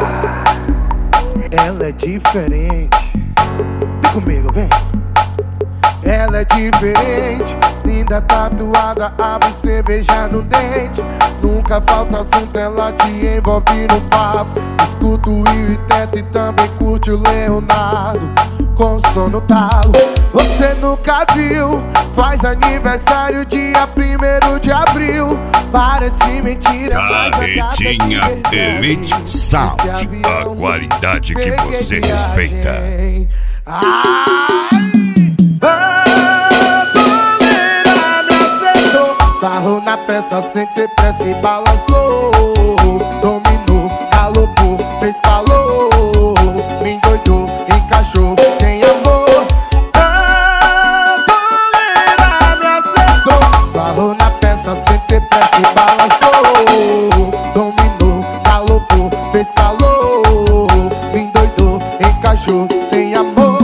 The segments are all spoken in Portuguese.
Ela é diferente. Vem comigo, vem. Ela é diferente, linda, tatuada, abre cerveja no dente. Nunca falta assunto, ela te envolve no papo. Escuta o Will e Teto e também curte o Leonardo com som no talo. Você nunca viu, faz aniversário dia 1º de abril. Parece mentira, Carretinha Elite Sound, a qualidade que você respeita. Sarrou na peça sem ter pressa e balançou. Dominou, galopou, fez calor. Me endoidou, encaixou, sem amor. Doleira me acertou. Sarrou na peça sem ter pressa e balançou. Dominou, galopou, fez calor. Me endoidou, encaixou, sem amor.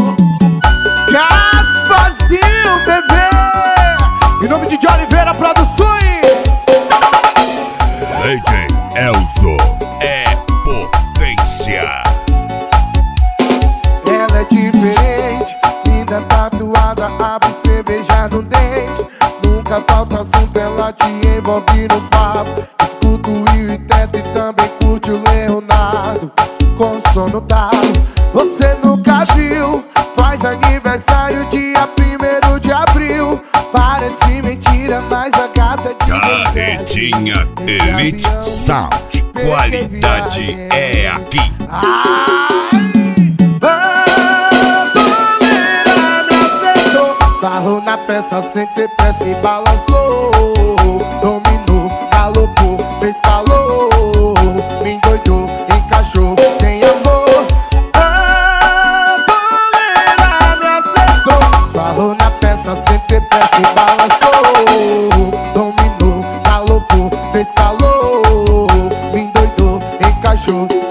Gasparzinho, bebê. Em nome de Oliveira Produções. DJ Elzo é potência. Ela é diferente, linda, tatuada, abre cerveja no dente. Nunca falta assunto, ela te envolve no papo. Escuta o Will e Teto e também curte o Leonardo com som no talo. Você nunca viu, faz aniversário dia 1º de abril. Parece mentira, mas a gata de Carretinha Elite Sound, qualidade é aqui. Doleira me acertou. Sarrou na peça sem ter pressa e balançou. Dominou, galopou, fez calor. Me endoidou, encaixou, sem amor. Doleira me acertou. Sarrou na peça sem ter pressa e balançou. Dominou, galopou, fez calor. Me endoidou, encaixou.